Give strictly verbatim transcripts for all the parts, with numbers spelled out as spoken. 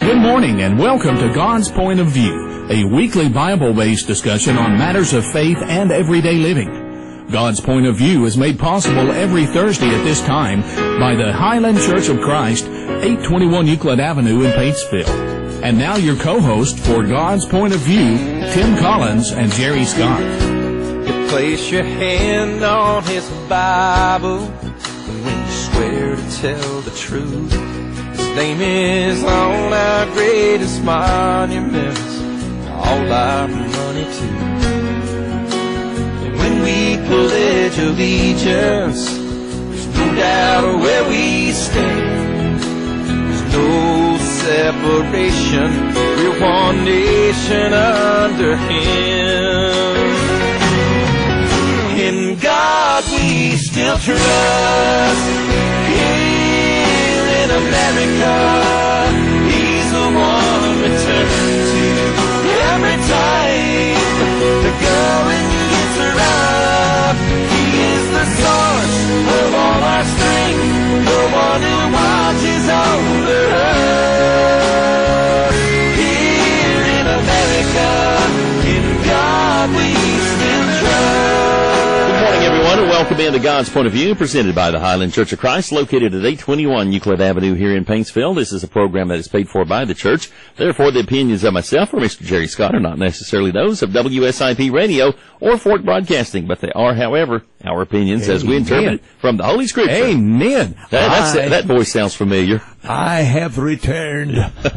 Good morning and welcome to God's Point of View, a weekly Bible-based discussion on matters of faith and everyday living. God's Point of View is made possible every Thursday at this time by the Highland Church of Christ, eight twenty-one Euclid Avenue in Paintsville. And now your co-host for God's Point of View, Tim Collins and Jerry Scott. You place your hand on His Bible when you swear to tell the truth. His name is on our greatest monuments, all our money too. And when we pledge allegiance, there's no doubt where we stand. There's no separation, we're one nation under Him. In God we still trust. Here in America, He's the one we turn to every time the going gets rough. He is the source of all our strength, the one who watches over us. Here in America, in God we still trust. Everyone, and welcome into God's Point of View, presented by the Highland Church of Christ, located at eight twenty-one Euclid Avenue here in Paintsville. This is a program that is paid for by the church. Therefore, the opinions of myself or Mister Jerry Scott are not necessarily those of W S I P Radio or Fort Broadcasting, but they are, however, our opinions Amen. As we interpret it from the Holy Scripture. Amen. That, that's, I, that voice sounds familiar. I have returned.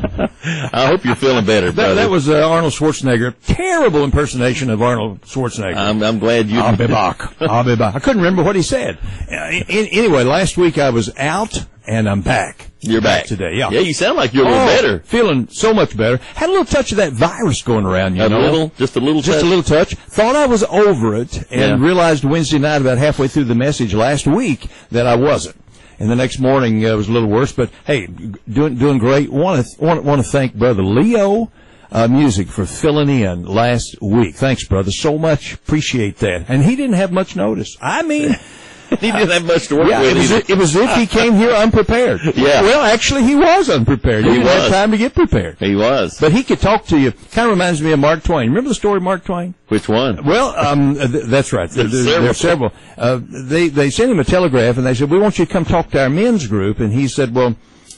I hope you're feeling better, brother. That, that was uh, Arnold Schwarzenegger. Terrible impersonation of Arnold Schwarzenegger. I'm, I'm glad you... I'll be back. I'll be back. I couldn't remember what he said. Uh, in, anyway, last week I was out, and I'm back. You're back. back today, yeah. Yeah, you sound like you're a little oh, better. Feeling so much better. Had a little touch of that virus going around, you a know. A little? Just a little Just touch? a little touch. Thought I was over it, and yeah. realized Wednesday night, about halfway through the message last week, that I wasn't. And the next morning uh, was a little worse, but hey, doing doing great. Want to want, want to thank Brother Leo uh, Music for filling in last week. Thanks, brother, so much. Appreciate that. And he didn't have much notice. I mean, he didn't have much to work yeah, with. It was, it was as if he came here unprepared. Yeah. Well, actually, he was unprepared. He, he didn't was. have time to get prepared. He was. But he could talk to you. Kind of reminds me of Mark Twain. Remember the story of Mark Twain? Which one? Well, um, th- that's right. There's there, several. there are several. Uh, they they sent him a telegraph, and they said, "We want you to come talk to our men's group." And he said, "Well,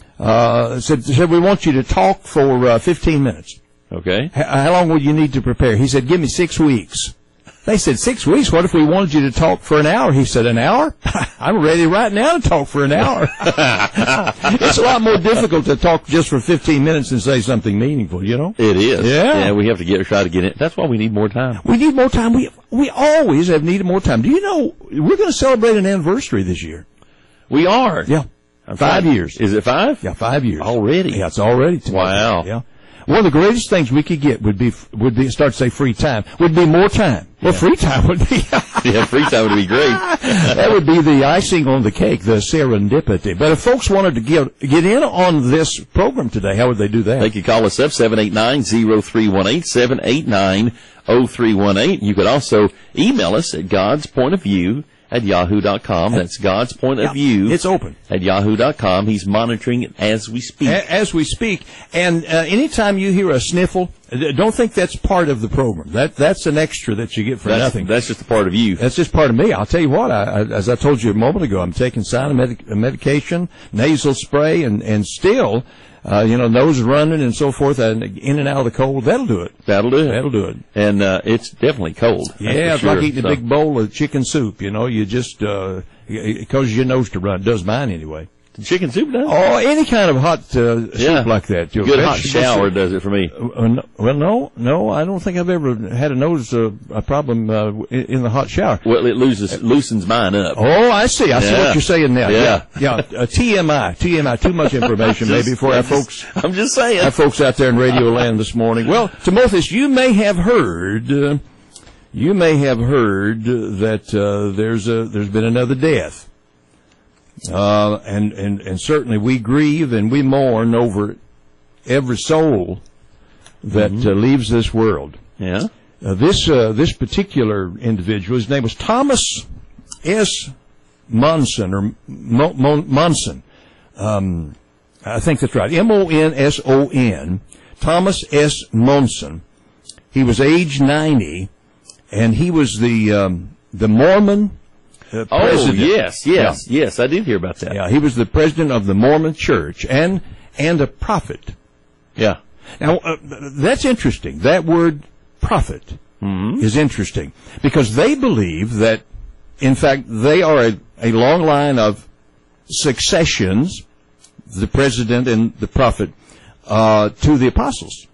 uh, said said we want you to talk for uh, fifteen minutes." Okay. H- how long will you need to prepare? He said, "Give me six weeks." They said, six weeks? What if we wanted you to talk for an hour? He said, an hour? I'm ready right now to talk for an hour. It's a lot more difficult to talk just for fifteen minutes and say something meaningful, you know? It is. Yeah. Yeah, we have to get try to get it. That's why we need more time. We need more time. We we always have needed more time. Do you know, we're going to celebrate an anniversary this year. We are. Yeah. I'm five trying. years. Is it five? Yeah, five years. Already? Yeah, it's already. Today. Wow. Yeah. One of the greatest things we could get would be, would be, start to say free time, would be more time. Well, Yeah. free time would be. Yeah, free time would be great. That would be the icing on the cake, the serendipity. But if folks wanted to get, get in on this program today, how would they do that? They could call us up, seven eight nine, zero three one eight, seven eight nine, zero three one eight. You could also email us at God's Point of View at yahoo dot com. That's God's Point of Yeah, View. it's open. At yahoo dot com. He's monitoring it as we speak. A- As we speak. And uh, anytime you hear a sniffle, uh, don't think that's part of the program. That That's an extra that you get for that's, nothing. That's just a part of you. That's just part of me. I'll tell you what, I, I, as I told you a moment ago, I'm taking cyanomed- medication, nasal spray, and, and still, uh, you know, nose running and so forth, and in and out of the cold. That'll do it. That'll do it. That'll do it. And uh, it's definitely cold. That's Yeah, for it's sure. like eating So- a big bowl of chicken soup. You know, you just, uh, it causes your nose to run. It does mine anyway. Chicken soup does? Oh, any kind of hot uh, Yeah. soup like that. Your Good hot vegetable shower soup. does it for me. Uh, no, well, no, no, I don't think I've ever had a nose uh, a problem uh, in, in the hot shower. Well, it loses, loosens mine up. Oh, I see. I see Yeah. what you're saying now. Yeah. Yeah. yeah. Uh, T M I. T M I. Too much information Just- maybe for I'm our just- folks. I'm just saying. Our folks out there in Radio Land this morning. Well, Timotheus, you may have heard. Uh, you may have heard that uh, there's a there's been another death. Uh, and, and, and certainly we grieve and we mourn over every soul that Mm-hmm. uh, leaves this world. Yeah. Uh, this uh, this particular individual, his name was Thomas S. Monson or Mo- Mo- Monson. Um, I think that's right. M O N S O N. Thomas S. Monson. He was age ninety, and he was the um, the Mormon uh, president. Oh, yes, yes, yeah. yes. I did hear about that. Yeah, he was the president of the Mormon Church and and a prophet. Yeah. Now, uh, that's interesting. That word prophet mm-hmm. is interesting because they believe that, in fact, they are a, a long line of successions, the president and the prophet, uh, to the apostles.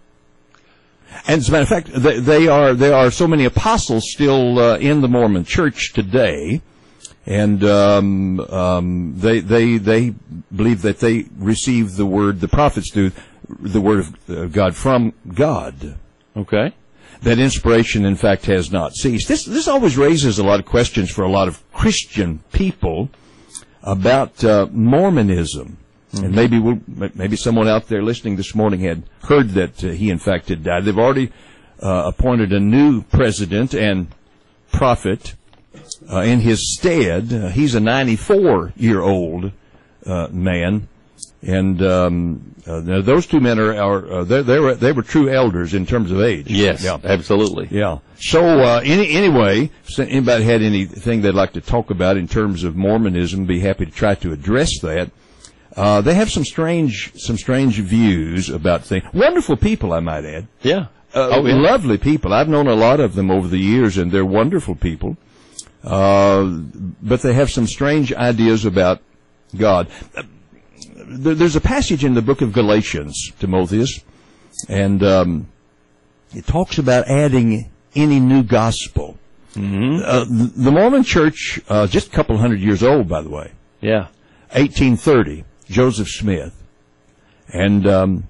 And as a matter of fact, they, they are, there are so many apostles still uh, in the Mormon Church today, and um, um, they, they, they believe that they receive the word, the prophets do, the word of God from God. Okay. That inspiration, in fact, has not ceased. This, this always raises a lot of questions for a lot of Christian people about uh, Mormonism. Mm-hmm. And maybe we'll, maybe someone out there listening this morning had heard that uh, he, in fact, had died. They've already uh, appointed a new president and prophet uh, in his stead. Uh, he's a ninety-four-year-old uh, man. And um, uh, those two men are, are uh, they, they were they were true elders in terms of age. Yes, yeah. absolutely. Yeah. So uh, any anyway, if anybody had anything they'd like to talk about in terms of Mormonism, be happy to try to address that. Uh, they have some strange some strange views about things. Wonderful people, I might add. Yeah. Uh, oh, yeah. Lovely people. I've known a lot of them over the years, and they're wonderful people. Uh, but they have some strange ideas about God. Uh, There's a passage in the book of Galatians, Timotheus, and um, it talks about adding any new gospel. Mm-hmm. Uh, the Mormon Church, uh, just a couple hundred years old, by the way. Yeah. eighteen thirty, Joseph Smith. And um,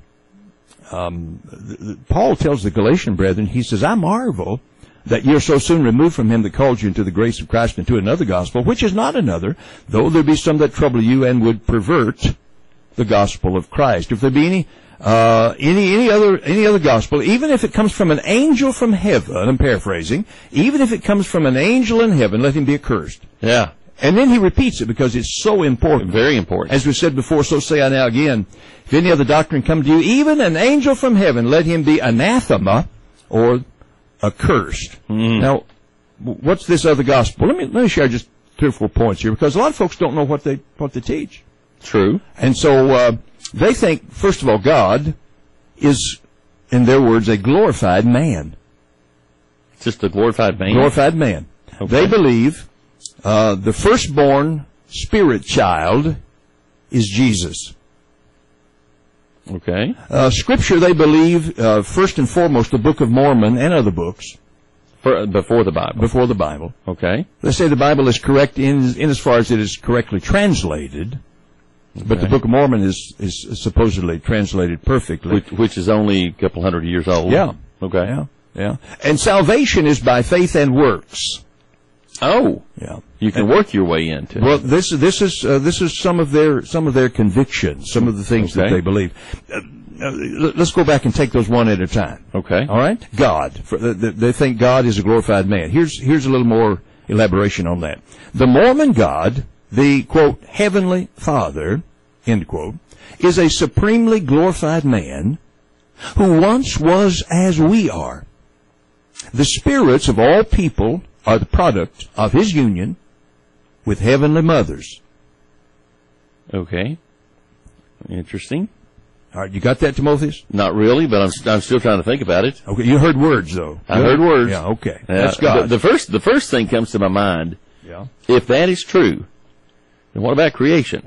um, Paul tells the Galatian brethren, he says, I marvel that you're so soon removed from him that called you into the grace of Christ into another gospel, which is not another, though there be some that trouble you and would pervert the gospel of Christ. If there be any, uh, any, any other, any other gospel, even if it comes from an angel from heaven, I'm paraphrasing, even if it comes from an angel in heaven, let him be accursed. Yeah. And then he repeats it because it's so important. Very important. As we said before, so say I now again, if any other doctrine come to you, even an angel from heaven, let him be anathema or accursed. Mm. Now, what's this other gospel? Let me, let me share just three or four points here because a lot of folks don't know what they, what they teach. True. And so uh, they think, first of all, God is, in their words, a glorified man. Just a glorified man? Glorified man. Okay. They believe uh, the firstborn spirit child is Jesus. Okay. Uh, scripture, they believe, uh, first and foremost, the Book of Mormon and other books. For, before the Bible. Before the Bible. Okay. They say the Bible is correct in, in as far as it is correctly translated. Okay. But the Book of Mormon is, is supposedly translated perfectly. Which, which is only a couple hundred years old. Yeah. Okay. Yeah. Yeah. And salvation is by faith and works. Oh. Yeah. You can and, work your way into. Well, this this is uh, this is some of their some of their convictions, some of the things okay. that they believe. Uh, uh, let's go back and take those one at a time. Okay. All right. God. For, uh, they think God is a glorified man. Here's here's a little more elaboration on that. The Mormon God, the, quote, Heavenly Father, end quote, is a supremely glorified man who once was as we are. The spirits of all people are the product of his union with heavenly mothers. Okay. Interesting. All right, you got that, Timotheus? Not really, but I'm I'm still trying to think about it. Okay, you heard words, though. I heard words. Yeah, okay. Uh, That's God. The, the first the first thing comes to my mind, yeah. If that is true, then what about creation?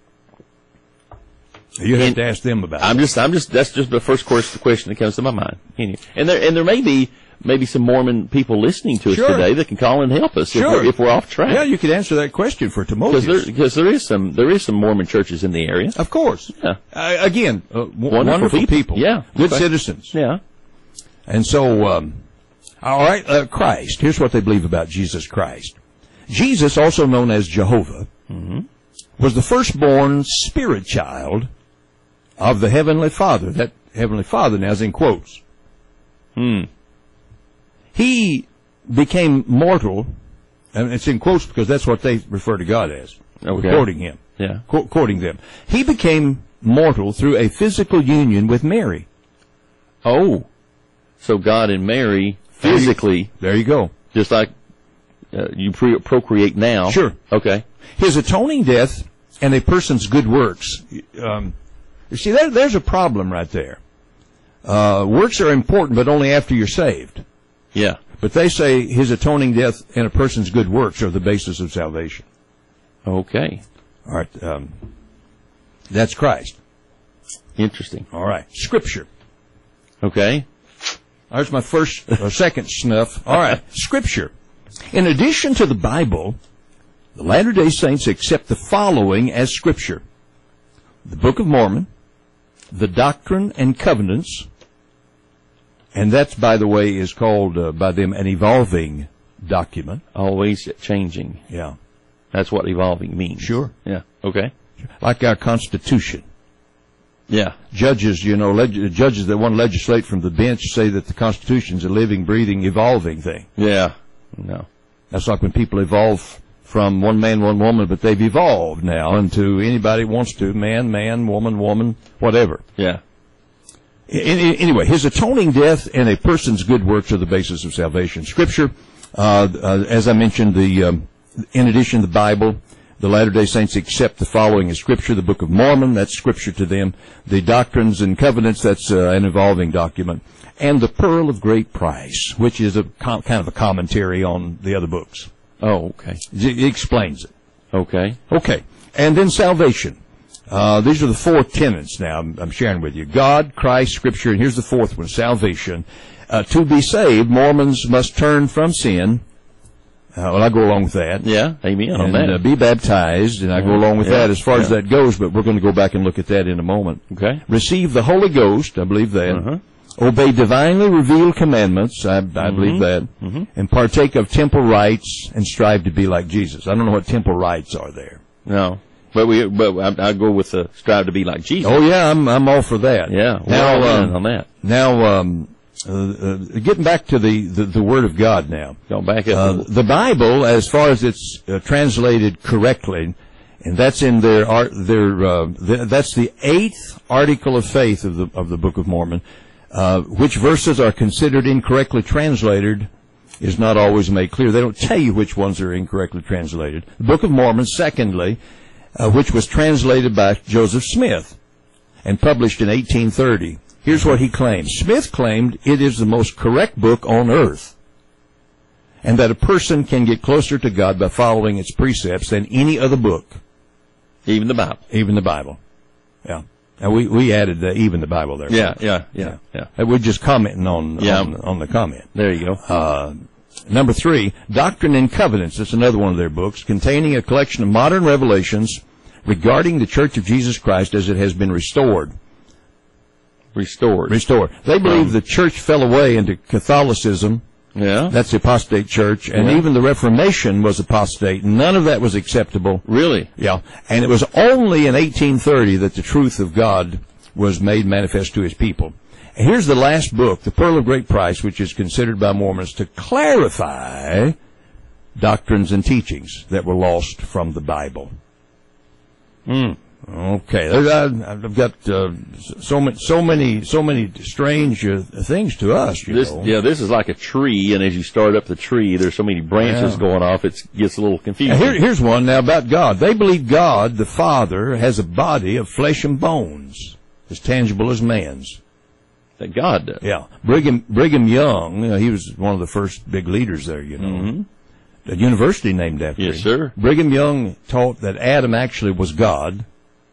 You have and to ask them about I'm that. just I'm just that's just the first course question that comes to my mind. And there and there may be maybe some Mormon people listening to us sure. today that can call and help us sure. if, we're, if we're off track. Yeah, you could answer that question for Timotheus. Because there, because there is some there is some Mormon churches in the area. Of course. Yeah. Uh, again, uh, w- wonderful, wonderful people. people. Yeah. Good okay. citizens. Yeah. And so, um, all right, uh, Christ. Here's what they believe about Jesus Christ. Jesus, also known as Jehovah, mm-hmm. was the firstborn spirit child of the Heavenly Father. That Heavenly Father now is in quotes. Hmm. He became mortal, and it's in quotes because that's what they refer to God as. Okay. Quoting him. Yeah. Qu- quoting them. He became mortal through a physical union with Mary. Oh, so God and Mary physically, there you go. just like uh, you pre- procreate now. Sure. Okay. His atoning death and a person's good works. Um, you see, there, there's a problem right there. Uh, works are important, but only after you're saved. Yeah. But they say his atoning death and a person's good works are the basis of salvation. Okay. All right. Um, that's Christ. Interesting. All right. Scripture. Okay. There's my first or second snuff. All right. Scripture. In addition to the Bible, the Latter-day Saints accept the following as Scripture: the Book of Mormon, the Doctrine and Covenants, and that, by the way, is called uh, by them an evolving document. Always changing. Yeah. That's what evolving means. Sure. Yeah. Okay. Like our Constitution. Yeah. Judges, you know, leg- judges that want to legislate from the bench say that the Constitution's a living, breathing, evolving thing. Yeah. No. That's like when people evolve from one man, one woman, but they've evolved now into anybody wants to, man, man, woman, woman, whatever. Yeah. Anyway, his atoning death and a person's good works are the basis of salvation. Scripture, uh, uh, as I mentioned, the um, in addition to the Bible, the Latter-day Saints accept the following as Scripture: the Book of Mormon, that's Scripture to them; the Doctrines and Covenants, that's uh, an evolving document; and the Pearl of Great Price, which is a com- kind of a commentary on the other books. Oh, okay. It explains it. Okay. Okay, and then salvation. Uh, these are the four tenets now I'm, I'm sharing with you: God, Christ, Scripture, and here's the fourth one: salvation. Uh, to be saved, Mormons must turn from sin. Uh, well, I go along with that. Yeah. Amen on And that. uh, be baptized, and I go along with Yeah. that as far as Yeah. that goes, but we're going to go back and look at that in a moment. Okay. Receive the Holy Ghost, I believe that. Uh-huh. Obey divinely revealed commandments, I, I Mm-hmm. believe that. Mm-hmm. And partake of temple rites and strive to be like Jesus. I don't know what temple rites are there. No. But we, but I, I go with the strive to be like Jesus. Oh yeah, I'm I'm all for that. Yeah. Now, Well, um, on that. now, um, uh, uh, getting back to the, the, the Word of God now. Go back up. a Uh, little. the Bible, as far as it's uh, translated correctly, and that's in their art, their uh, th- that's the eighth article of faith of the of the Book of Mormon. Uh, which verses are considered incorrectly translated is not always made clear. They don't tell you which ones are incorrectly translated. The Book of Mormon, secondly, uh, which was translated by Joseph Smith and published in eighteen thirty. Here's what he claimed. Smith claimed it is the most correct book on earth, and that a person can get closer to God by following its precepts than any other book, Even the Bible. even the Bible. Yeah. Now we, we added the, even the Bible there. Yeah. Yeah. Yeah. Yeah. Uh, We're just commenting on, Yeah. on, on the comment. There you go. Uh, number three, Doctrine and Covenants. That's another one of their books, containing a collection of modern revelations regarding the Church of Jesus Christ as it has been restored. Restored. Restored. They believe Um, the church fell away into Catholicism. Yeah. That's the apostate church. And Yeah. even the Reformation was apostate. None of that was acceptable. Really? Yeah. And it was only in eighteen thirty that the truth of God was made manifest to his people. And here's the last book, The Pearl of Great Price, which is considered by Mormons to clarify doctrines and teachings that were lost from the Bible. Hmm. Okay, There- I- I've got uh, so many, so many, so many strange uh, things to us. You This, know. yeah, this is like a tree, and as you start up the tree, there's so many branches Yeah. going off, it gets a little Now, confusing. here, here's one now about God. They believe God, the Father, has a body of flesh and bones, as tangible as man's. That God does. Yeah, Brigham Brigham Young, uh, he was one of the first big leaders there. You know, Mm-hmm. the university named after Yes, him. sir. Brigham Young taught that Adam actually was God,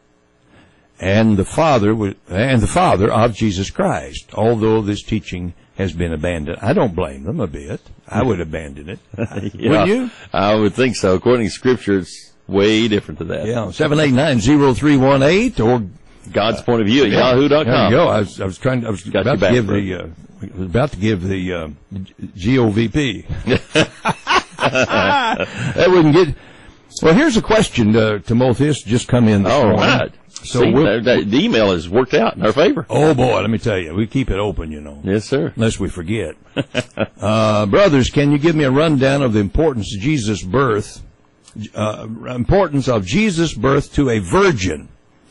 and the Father was, and the Father of Jesus Christ. Although this teaching has been abandoned, I don't blame them a bit. I would abandon it. Yeah, Wouldn't you? I would think so. According to Scripture, it's way different to that. Yeah, seven eight nine zero three one eight or God's point of view at Yeah. yahoo dot There you com. go. I was, I was trying. I was Got about your to give back, the. Uh, I was about to give the uh, G O V P. That wouldn't get. Well, here's a question to, to Timotheus. Just come in this All morning. right. So See, we'll- that, that, the email has worked out in our favor. Oh boy, let me tell you, we keep it open, you know, Yes, sir. unless we forget. uh, brothers, can you give me a rundown of the importance of Jesus' birth, uh, importance of Jesus' birth to a virgin?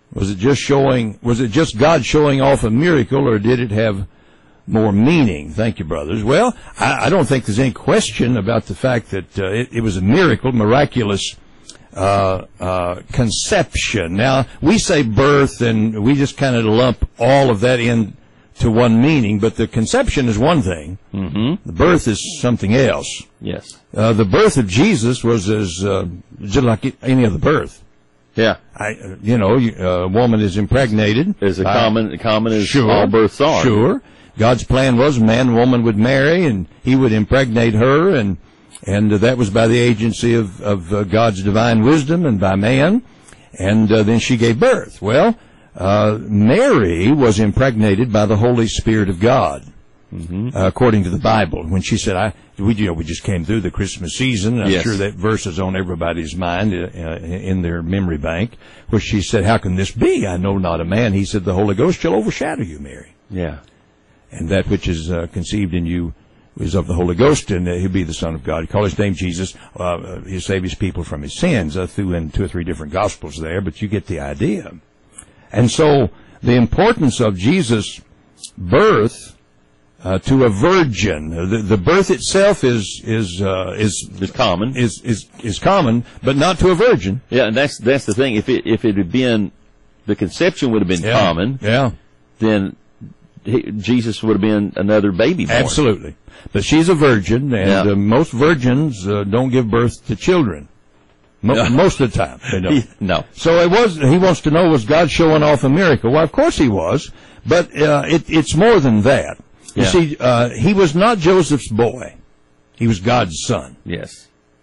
Was it just showing, was it just God showing off a miracle, or did it have more meaning? Thank you, brothers. Well, I, I don't think there's any question about the fact that uh, it, it was a miracle, miraculous uh, uh, conception. Now, we say birth, and we just kind of lump all of that in to one meaning, but the conception is one thing. Mm-hmm. The birth is something else. Yes. Uh, the birth of Jesus was as uh, just like any other birth. Yeah. I, uh, you know, you- a woman is impregnated. As a by- common, common as Sure. all births are. Sure. God's plan was man and woman would marry, and he would impregnate her, and and uh, that was by the agency of, of uh, God's divine wisdom and by man, and uh, then she gave birth. Well, uh, Mary was impregnated by the Holy Spirit of God, Mm-hmm. uh, according to the Bible. When she said, "I," we you know we just came through the Christmas season, and I'm Yes. sure that verse is on everybody's mind uh, uh, in their memory bank, where she said, "How can this be? I know not a man." He said, "The Holy Ghost shall overshadow you, Mary, Yeah. and that which is uh, conceived in you is of the Holy Ghost, and uh, he'll be the Son of God." He called his name Jesus. Uh, uh, he'll save his people from his sins. I threw in two or three different Gospels there, but you get the idea. And so the importance of Jesus' birth uh, to a virgin, uh, the, the birth itself is is uh, is It's common. is is is common, but not to a virgin. Yeah, and that's that's the thing. If it if it had been, the conception would have been Yeah. common, Yeah. then he, Jesus would have been another baby born. Absolutely. But she's a virgin, and Yeah. uh, most virgins uh, don't give birth to children. Mo- Yeah. Most of the time, they don't. No. So it was. He wants to know, was God showing off a miracle? Well, of course he was, but uh, it, it's more than that. You Yeah. see, uh, he was not Joseph's boy. He was God's son. Yes.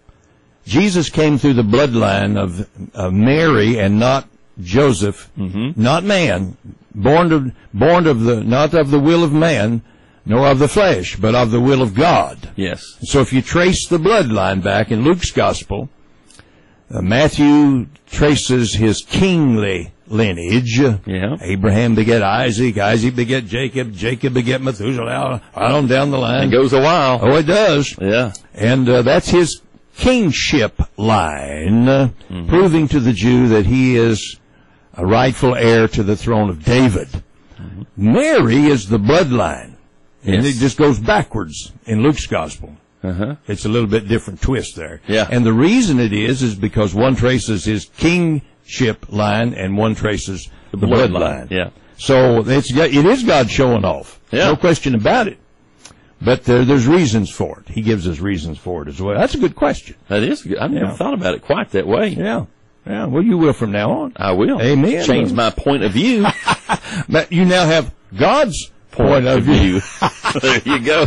Jesus came through the bloodline of, of Mary and not Joseph, Mm-hmm. not man, born of born of the not of the will of man, nor of the flesh, but of the will of God. Yes. So if you trace the bloodline back in Luke's gospel, uh, Matthew traces his kingly lineage. Yeah. Abraham beget Isaac, Isaac beget Jacob, Jacob beget Methuselah, right on down the line. It goes a while. Oh, it does. Yeah. And uh, that's his kingship line, uh, Mm-hmm. proving to the Jew that he is a rightful heir to the throne of David. Mm-hmm. Mary is the bloodline. And Yes. it just goes backwards in Luke's gospel. Uh-huh. It's a little bit different twist there. Yeah. And the reason it is, is because one traces his kingship line and one traces the, bloodline. Yeah. So it's, it is God showing off. Yeah. No question about it. But there, there's reasons for it. He gives us reasons for it as well. That's a good question. That is good. I've never Yeah. thought about it quite that way. Yeah. Yeah. Well, you will from now on. I will. Amen. Change my point of view. But you now have God's point, of view. There you go.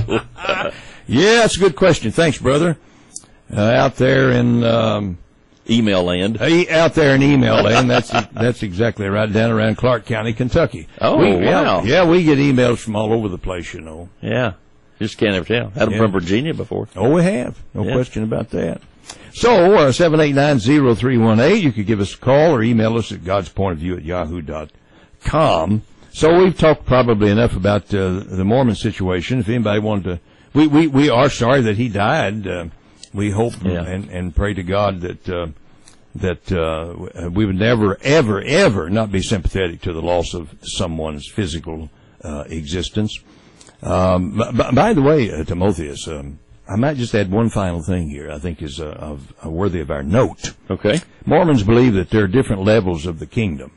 Yeah, that's a good question. Thanks, brother. Uh, out there in um, Email land. Hey, out there in email land, that's that's exactly right, down around Clark County, Kentucky. Oh, we, wow. Yeah, yeah, we get emails from all over the place, you know. Yeah. Just can't ever tell. Had them Yeah. from Virginia before. Oh, we have. No Yeah. question about that. So, uh, seven eight nine, zero three one eight, you could give us a call or email us at godspointofview at yahoo dot com. So we've talked probably enough about uh, the Mormon situation. If anybody wanted to, we, we, we are sorry that he died. Uh, we hope Yeah. and, and pray to God that uh, that uh, we would never, ever, ever not be sympathetic to the loss of someone's physical uh, existence. Um, b- by the way, uh, Timotheus, um, I might just add one final thing here I think is uh, of, uh, worthy of our note. Okay. Mormons believe that there are different levels of the kingdom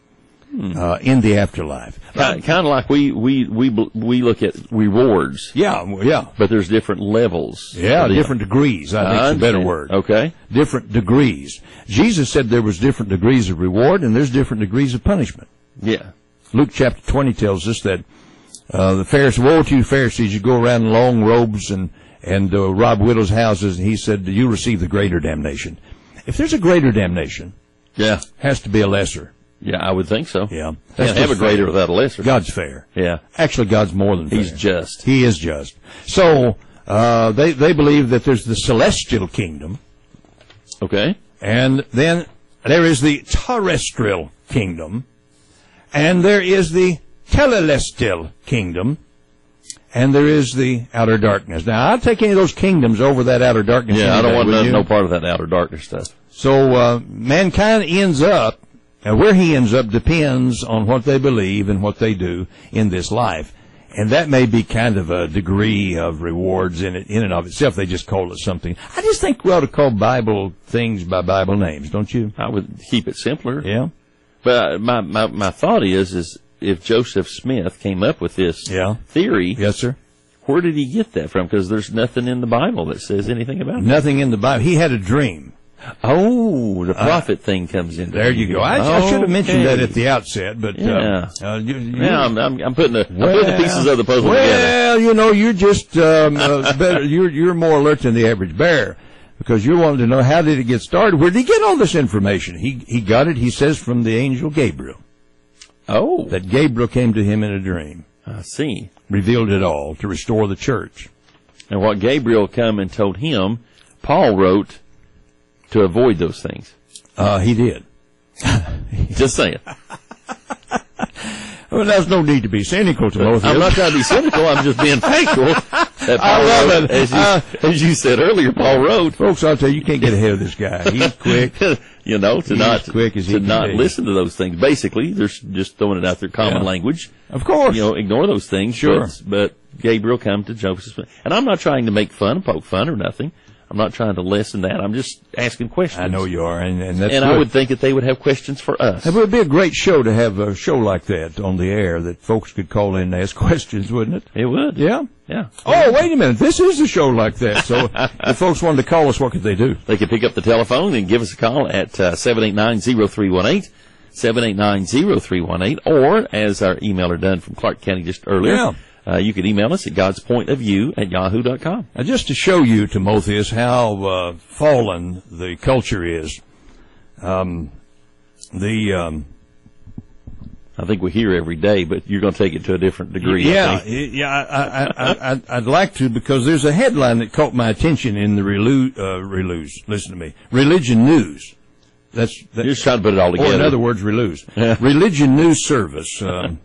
uh, in the afterlife. Kind, kind of like we, we, we, bl- we look at rewards, Yeah, well, yeah. but there's different levels. Yeah, of the- different degrees, I think I is a better understand. word. Okay. Different degrees. Jesus said there was different degrees of reward and there's different degrees of punishment. Yeah. Luke chapter twenty tells us that uh, the Pharisees, woe to you Pharisees, you go around in long robes and, and uh, rob widows' houses, and he said, you receive the greater damnation. If there's a greater damnation, Yeah. has to be a lesser. Yeah, I would think so. Yeah. Can't have a just greater fair. without a lesser. God's fair. Yeah. Actually, God's more than fair. He's just. He is just. So, uh, they, they believe that there's the celestial kingdom, Okay. and then there is the terrestrial kingdom, and there is the telestial kingdom, and there is the outer darkness. Now, I'll take any of those kingdoms over that outer darkness. Yeah, I any don't day, want would no, you? no part of that outer darkness stuff. So, uh, mankind ends up uh, where he ends up depends on what they believe and what they do in this life. And that may be kind of a degree of rewards in it, in and of itself. They just call it something. I just think we ought to call Bible things by Bible names, don't you? I would keep it simpler. Yeah. But my, my, my thought is, is if Joseph Smith came up with this Yeah. theory, Yes, sir. where did he get that from? Because there's nothing in the Bible that says anything about it. Nothing in the Bible. He had a dream. Oh, the prophet uh, thing comes in. There you go. I, oh, I should have mentioned okay. that at the outset, but yeah, uh, uh, you, you, yeah, I'm, I'm, I'm putting the well, I'm putting the pieces of the puzzle well, together. Well, you know, you're just um, uh, better. You're you're more alert than the average bear because you're wanting to know how did it get started. Where did he get all this information? He he got it. He says from the angel Gabriel. Oh, That Gabriel came to him in a dream, I see. revealed it all to restore the church. And what Gabriel come and told him, Paul wrote to avoid those things. Uh, he did. Just saying. Well, there's no need to be cynical, Timotheus. I'm not trying to be cynical. I'm just being factual. That Paul I love wrote, it. As you, Uh, as you said earlier, Paul wrote. Folks, I'll tell you, you can't get ahead of this guy. He's quick. You know, to He's not quick as he to can not be. listen to those things. Basically, they're s- just throwing it out there, common Yeah. language. Of course. You know, ignore those things. Sure. But, but Gabriel come to Joseph Smith. And I'm not trying to make fun, poke fun or nothing. I'm not trying to lessen that. I'm just asking questions. I know you are, and, and that's And good. I would think that they would have questions for us. It would be a great show to have a show like that on the air that folks could call in and ask questions, wouldn't it? It would. Yeah? Yeah. Oh, wait a minute. This is a show like that. So if folks wanted to call us, what could they do? They could pick up the telephone and give us a call at uh, seven eight nine, zero three one eight, seven eight nine, zero three one eight, or, as our emailer done from Clark County just earlier, Yeah. uh, you could email us at godspointofview at yahoo dot com. Now, just to show you, Timotheus, how uh, fallen the culture is, um, the... Um, I think we hear every day, but you're going to take it to a different degree. I Yeah, think. yeah, I, I, I, I, I'd like to because there's a headline that caught my attention in the Relu, uh, Relus. Listen to me, Religion News. That's that, You're just trying to put it all or together. in other words, Relus. Yeah. Religion News Service. Um,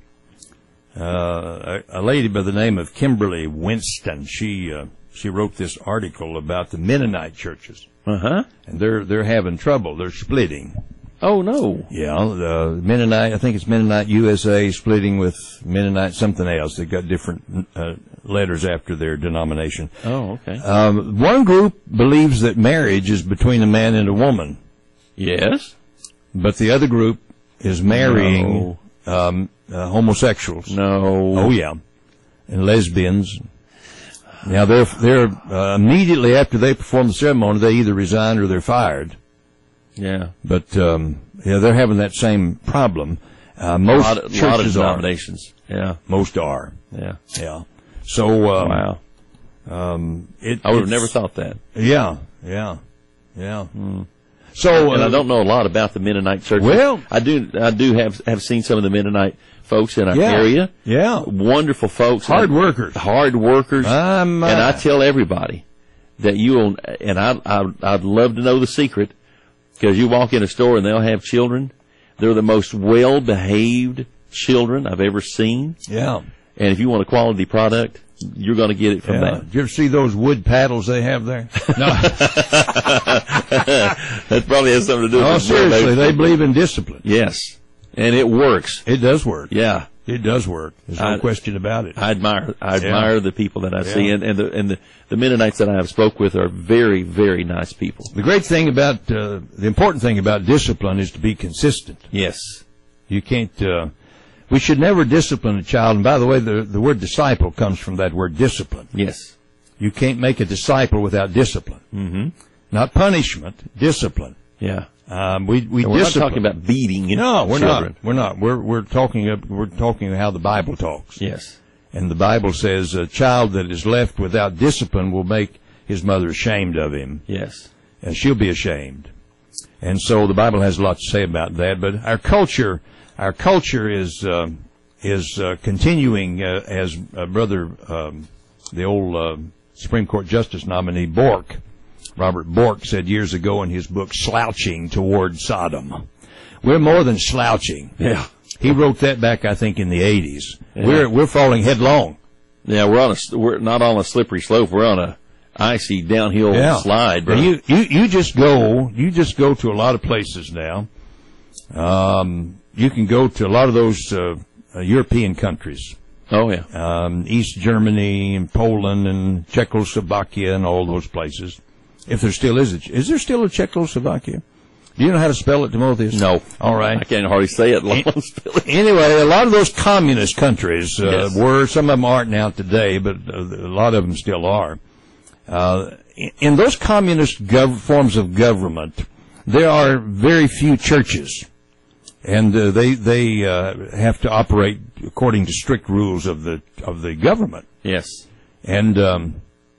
uh, a, a lady by the name of Kimberly Winston. She uh, she wrote this article about the Mennonite churches, Uh-huh. and they're they're having trouble. They're splitting. Oh, no. Yeah, the Mennonite, I think it's Mennonite U S A splitting with Mennonite something else. They've got different uh, letters after their denomination. Oh, okay. Um, one group believes that marriage is between a man and a woman, Yes? but the other group is marrying um, uh, homosexuals. No. Oh, yeah, and lesbians. Now, they're, they're uh, immediately after they perform the ceremony, they either resign or they're fired. Yeah. But um, yeah, they're having that same problem. Uh, A most lot, of- churches lot of are. denominations. Yeah. Most are. Yeah. Yeah. So um, Wow. um, it, I would have it's- never thought that. Yeah. Yeah. Yeah. So And uh, I don't know a lot about the Mennonite church. Well- I do. I do have have seen some of the Mennonite folks in our Yeah. area. Yeah. Wonderful folks. Hard And- workers. Hard workers. Um, uh, and I tell everybody that you will. And I, I I'd love to know the secret, because you walk in a store and they'll have children. They're the most well behaved children I've ever seen. Yeah. And if you want a quality product, you're going to get it from Yeah. that. Did you ever see those wood paddles they have there? No. That probably has something to do with Oh, the seriously, they believe in discipline. Yes, and it works. It does work. Yeah. It does work. There's no I- question about it. I admire I Yeah. admire the people that I see, Yeah. and, and the and the, the Mennonites that I have spoke with are very, very nice people. The great thing about, uh, the important thing about discipline is to be consistent. Yes. You can't, uh, we should never discipline a child. And by the way, the, the word disciple comes from that word discipline. Yes. You can't make a disciple without discipline. Mm-hmm. Not punishment, discipline. Yeah. Um, we, we And we're not discipline. talking about beating. No, we're children. not. We're not. We're, we're talking, up- we're talking how the Bible talks. Yes. And the Bible says a child that is left without discipline will make his mother ashamed of him. Yes. And she'll be ashamed. And so the Bible has a lot to say about that. But our culture, our culture is uh, is uh, continuing uh, as uh, brother, um, the old uh, Supreme Court Justice nominee Bork, Robert Bork, said years ago in his book "Slouching Toward Sodom." We're more than slouching. Yeah. He wrote that back, I think, in the eighties. Yeah. We're we're falling headlong. Yeah. We're on a we're not on a slippery slope. We're on a icy downhill Yeah. slide, bro. And you, you, you just go, you just go to a lot of places now, Um, you can go to a lot of those uh, uh, European countries. Oh, yeah. Um, East Germany and Poland and Czechoslovakia and all those places. If there still is a, is there still a Czechoslovakia? Do you know how to spell it, Timotheus? No. All right. I can't hardly say it. Let alone spell it. Anyway, a lot of those communist countries uh, Yes. were, some of them aren't now today, but uh, a lot of them still are. Uh, in, in those communist gov- forms of government, there are very few churches. And uh, they they uh, have to operate according to strict rules of the of the government. Yes. And um,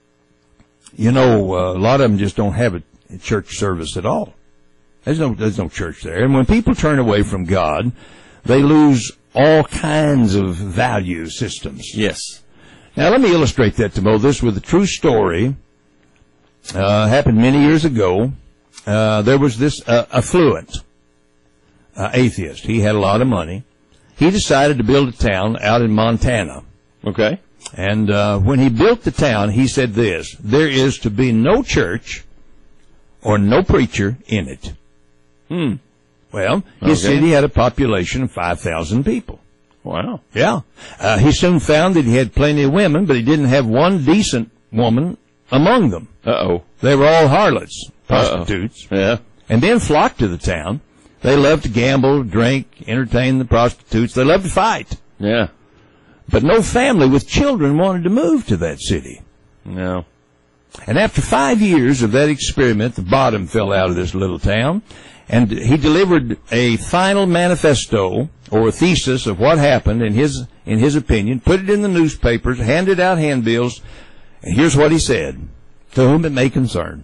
you know, uh, a lot of them just don't have a church service at all. There's no there's no church there. And when people turn away from God, they lose all kinds of value systems. Yes. Now let me illustrate that, Timo. This with a true story. Uh, happened many years ago. Uh, there was this uh, affluent. Uh, atheist. He had a lot of money. He decided to build a town out in Montana. Okay. And uh, when he built the town, he said this: there is to be no church or no preacher in it. Hmm. Well, his Okay. city had a population of five thousand people. Wow. Yeah. Uh, he soon found that he had plenty of women, but he didn't have one decent woman among them. Uh-oh. They were all harlots, prostitutes, Uh-oh. Yeah. and then flocked to the town. They loved to gamble, drink, entertain the prostitutes. They loved to fight. Yeah. But no family with children wanted to move to that city. No. And after five years of that experiment, the bottom fell out of this little town, and he delivered a final manifesto or a thesis of what happened in his in his opinion, put it in the newspapers, handed out handbills, and here's what he said: to whom it may concern.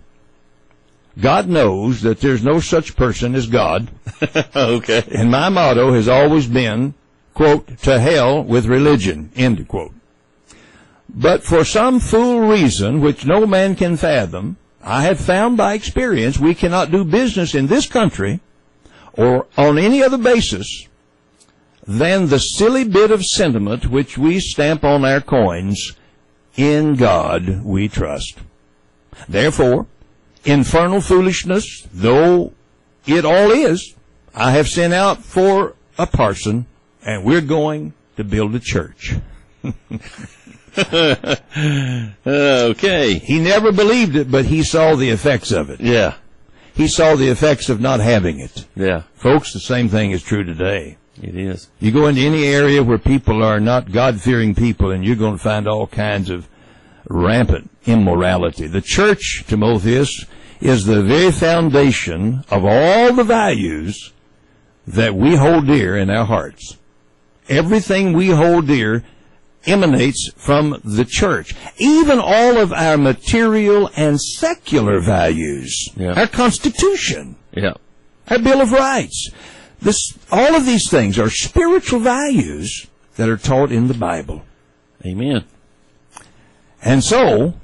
God knows that there's no such person as God. Okay. And my motto has always been, quote, to hell with religion, end quote. But for some fool reason which no man can fathom, I have found by experience we cannot do business in this country or on any other basis than the silly bit of sentiment which we stamp on our coins, in God we trust. Therefore, infernal foolishness, though it all is, I have sent out for a parson, and we're going to build a church. Okay. He never believed it, but he saw the effects of it. Yeah. He saw the effects of not having it. Yeah. Folks, the same thing is true today. It is. You go into any area where people are not God-fearing people, and you're going to find all kinds of rampant immorality. The church, Timotheus, is the very foundation of all the values that we hold dear in our hearts. Everything we hold dear emanates from the church. Even all of our material and secular values. Yeah. Our Constitution. Yeah. Our Bill of Rights. This, all of these things are spiritual values that are taught in the Bible. Amen. And so,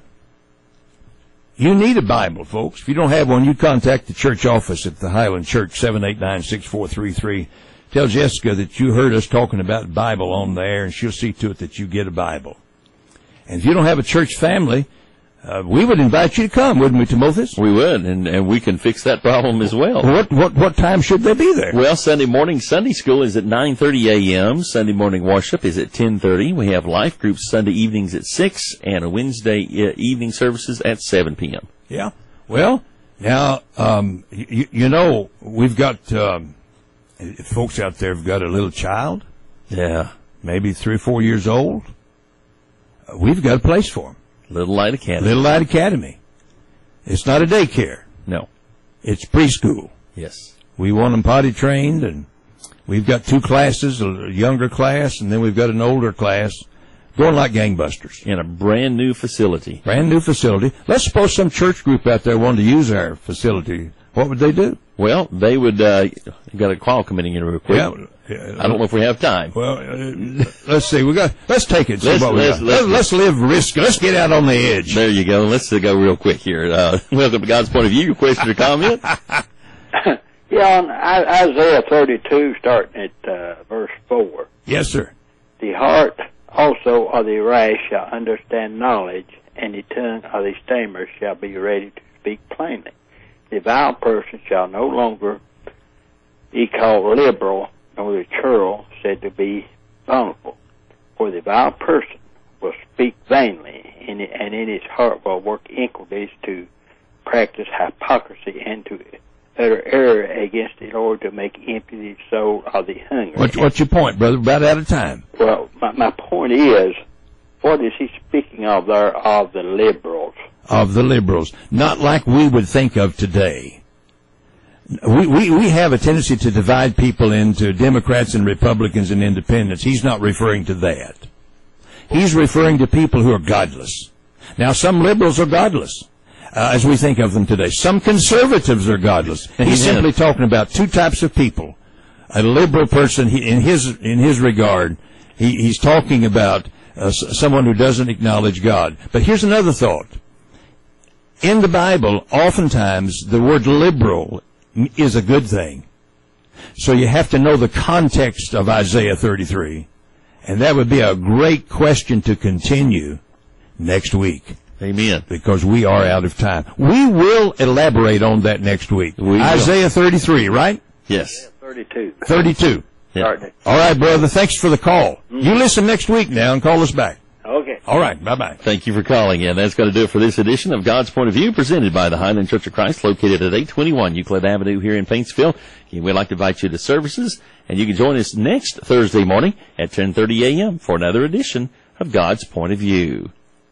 you need a Bible, folks. If you don't have one, you contact the church office at the Highland Church, seven eight nine, six four three three. Tell Jessica that you heard us talking about the Bible on there, and she'll see to it that you get a Bible. And if you don't have a church family, uh, we would invite you to come, wouldn't we, Timotheus? We would, and, and we can fix that problem as well. What, what, what time should they be there? Well, Sunday morning Sunday school is at nine thirty a.m. Sunday morning worship is at ten thirty. We have life groups Sunday evenings at six, and a Wednesday uh, evening services at seven p.m. Yeah. Well, now, um, you, you know, we've got, um, if folks out there have got a little child, Yeah. maybe three or four years old, uh, we've got a place for them. Little Light Academy. Little Light Academy. It's not a daycare. No. It's preschool. Yes. We want them potty trained, and we've got two classes, a younger class, and then we've got an older class, going like gangbusters. In a brand new facility. Brand new facility. Let's suppose some church group out there wanted to use our facility. What would they do? Well, they would, uh, got a call coming in real quick. Yeah. I don't know if we have time. Well, uh, let's see. We got. Let's take it. See Let's- what we let's- got. let's- let's, let's live risk. Let's get out on the edge. There you go. Let's uh, go real quick here. Uh, welcome to God's Point of View. Your question or comment? Yeah, on I- Isaiah thirty-two, starting at uh, verse four. Yes, sir. The heart also of the rash shall understand knowledge, and the tongue of the stammers shall be ready to speak plainly. The vile person shall no longer he called liberal, or the churl, said to be vulnerable. For the vile person will speak vainly, and and in his heart will work iniquities to practice hypocrisy and to utter error against the Lord, to make empty the soul of the hungry. What, what's your point, brother? About out of time. Well, my, my point is, what is he speaking of there, of the liberals? Of the liberals. Not like we would think of today. We, we, we have a tendency to divide people into Democrats and Republicans and independents. He's not referring to that. He's referring to people who are godless. Now, some liberals are godless, uh, as we think of them today. Some conservatives are godless. He's simply talking about two types of people. A liberal person, he, in his in his regard, he, he's talking about uh, someone who doesn't acknowledge God. But here's another thought. In the Bible, oftentimes, the word liberal is a good thing. So you have to know the context of Isaiah thirty-three. And that would be a great question to continue next week. Amen. Because we are out of time. We will elaborate on that next week. We Isaiah will. thirty-three, right? Yes. thirty-two. thirty-two. Yeah. All right, brother. Thanks for the call. Mm-hmm. You listen next week now and call us back. Okay. All right. Bye-bye. Thank you for calling in. That's going to do it for this edition of God's Point of View, presented by the Highland Church of Christ, located at eight twenty-one Euclid Avenue here in Paintsville. And we'd like to invite you to services, and you can join us next Thursday morning at ten thirty a.m. for another edition of God's Point of View.